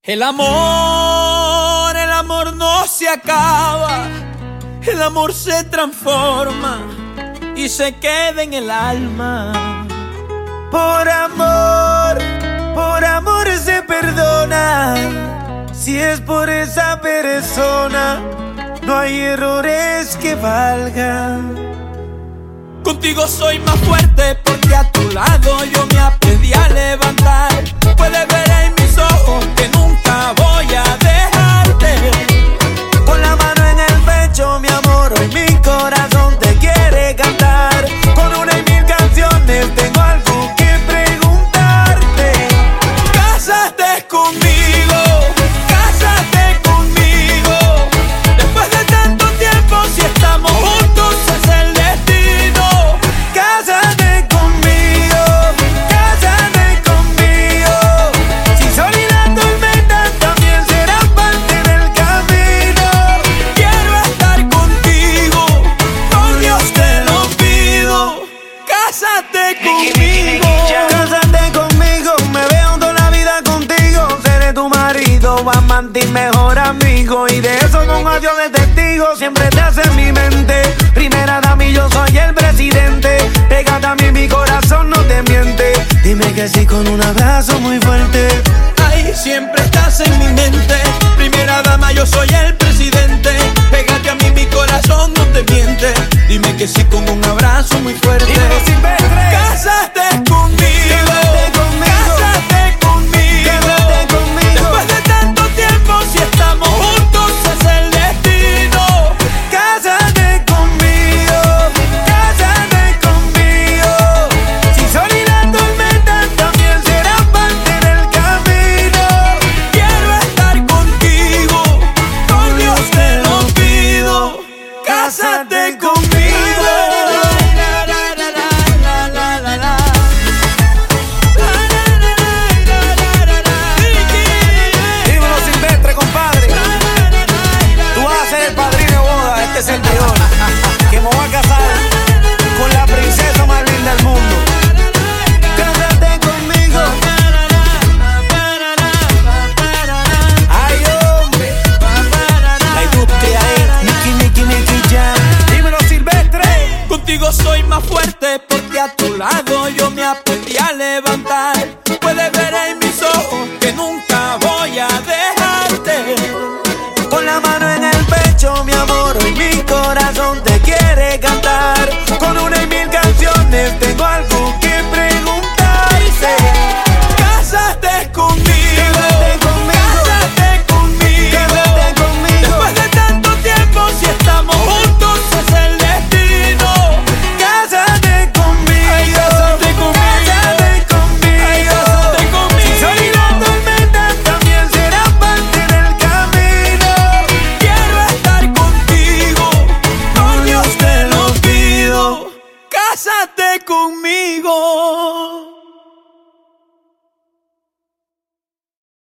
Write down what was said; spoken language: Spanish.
El amor no se acaba, el amor se transforma y se queda en el alma. Por amor se perdona. Si es por esa persona, no hay errores que valgan. Contigo soy más fuerte porque a tu lado yo me aprendí a levantar. Puedes ver en mis ojos que nunca voy a dejarte. Con la mano en el pecho, mi amor, hoy mi corazón te quiere cantar. Con una y mil canciones tengo algo que preguntarte. Cásate conmigo, cásate conmigo. Después de tanto tiempo, si estamos juntos es el destino. Cásate conmigo, cásate conmigo. Si sol y la tormenta también serán parte del camino. Quiero estar contigo, con Dios te lo pido. Cásate conmigo. Cásate conmigo, me veo toda la vida contigo. Seré tu marido, amante y mejor amigo. Y de eso con adiós de testigo, siempre te hace en mi mente. Primera dama y yo soy el presidente. Pégate a mí, mi corazón no te miente. Dime que sí con un abrazo muy fuerte. Ay, siempre estás en mi mente. Primera dama, yo soy el presidente. Pégate a mí, mi corazón no te miente. Dime que sí con un abrazo muy fuerte.